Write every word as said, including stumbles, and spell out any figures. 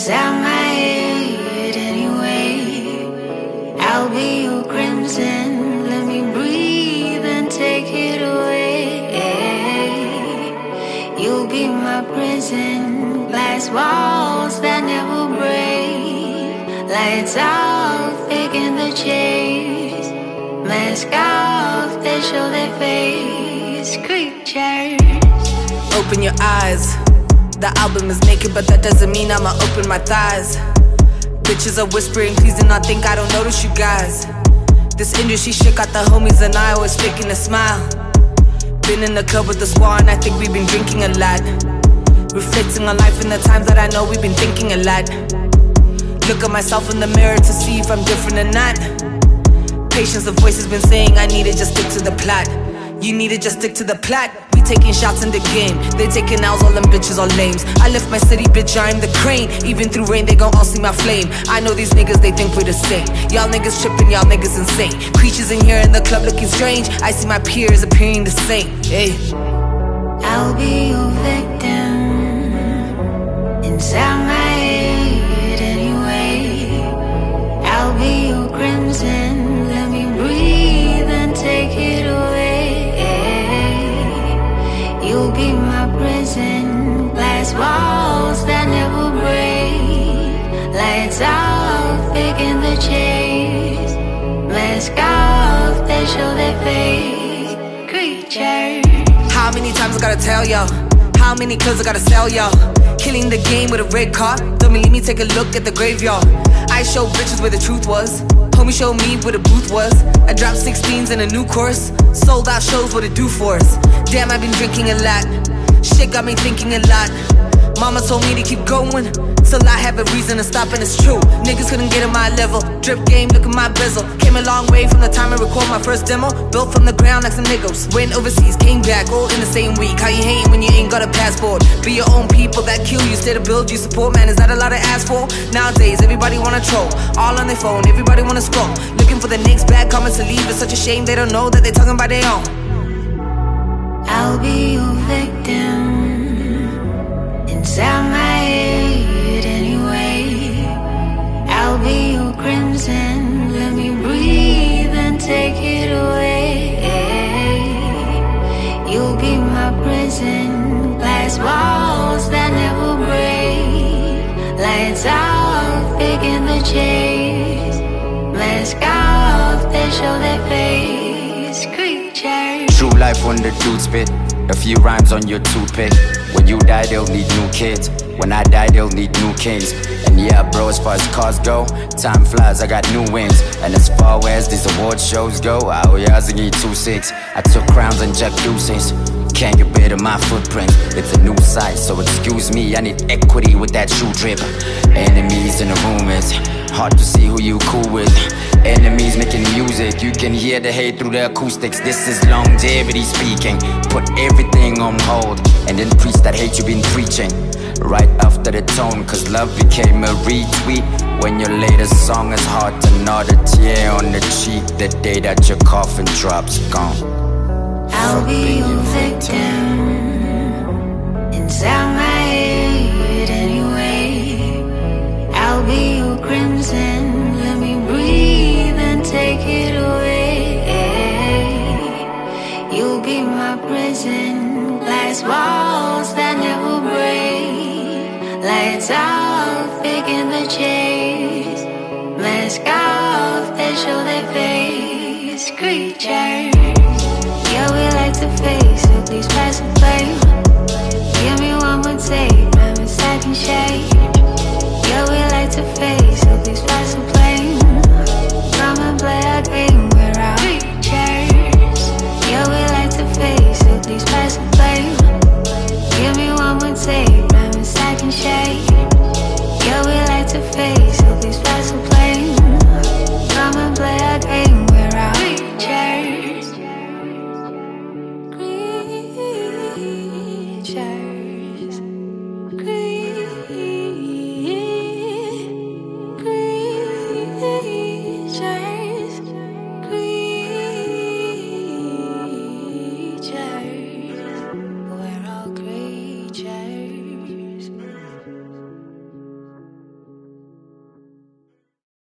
inside my head anyway. I'll be your crimson, let me breathe and take it away. You'll be my prison, glass walls that never break. Lights off, picking the chase. Mask off, they show their face. Creatures. Open your eyes. The album is naked, but that doesn't mean I'ma open my thighs. Bitches are whispering, please do not think I don't notice you guys. This industry shit got the homies and I always faking a smile. Been in the club with the squad and I think we've been drinking a lot. Reflecting on life in the times that I know we've been thinking a lot. Look at myself in the mirror to see if I'm different or not. Patience, the voice has been saying I need to just stick to the plot. You need to just stick to the plot. We taking shots in the game, they taking L's, all them bitches are lames. I left my city, bitch, I'm the crane. Even through rain, they gon' all see my flame. I know these niggas, they think we're the same. Y'all niggas tripping, y'all niggas insane. Creatures in here in the club looking strange. I see my peers appearing the same. Hey, I'll be your victim inside my head anyway. I'll be your crimson, let me breathe and take it away. You'll be my prison, glass walls that never break. Lights off, picking the chase. Mask off, they show their face. Creatures. how many times I gotta tell y'all? How many clothes I gotta sell y'all? Killing the game with a red car. Don't believe me, take a look at the graveyard. I show bitches where the truth was. Homie showed me where the booth was. I dropped sixteens in a new course. Sold out shows, what it do for us. Damn, I've been drinking a lot. Shit got me thinking a lot. Mama told me to keep going till I have a reason to stop, and it's true. Niggas couldn't get at my level. Drip game, look at my bezel. Came a long way from the time I recorded my first demo. Built from the ground like some niggas. Went overseas, came back, all in the same week. How you hating when you ain't got a passport? Be your own people that kill you, stay to build you support. Man, is that a lot to ask for? Nowadays, everybody wanna troll. All on their phone, everybody wanna scroll. Looking for the next bad comments to leave. It's such a shame they don't know that they talking about their own. I'll be your victim inside my head anyway. I'll be your crimson, let me breathe and take it away. You'll be my prison, glass walls that never break. Lights off, picking the chase. Mask off, they show their face. Creatures. True life when the dudes spit. A few rhymes on your toothpick. When you die, they'll need new kids. When I die, they'll need new kings. And yeah, bro, as far as cars go, time flies, I got new wings. And as far as these award shows go, oh yeah, I need two six. I took crowns and Jack Deuces. Can't get rid of my footprint. It's a new site, so excuse me, I need equity with that shoe drip. Enemies in the room, it's hard to see who you cool with. Enemies making music, you can hear the hate through the acoustics. This is longevity speaking. Put everything on hold and then preach that hate you've been preaching. Right after the tone, cause love became a retweet. When your latest song is hard to nod a tear on the cheek the day that your coffin drops gone. I'll be your victim inside my head anyway. I'll be your crimson, let me breathe and take it away. You'll be my prison, glass walls that never break. Lights off, picking the chase. Mask off, they show their face. Creatures. Yeah, we like to face, so please pass the blame. Give me one more take, I'm in second shade. Yeah, we like to face, so please pass the blame. Come and play our game.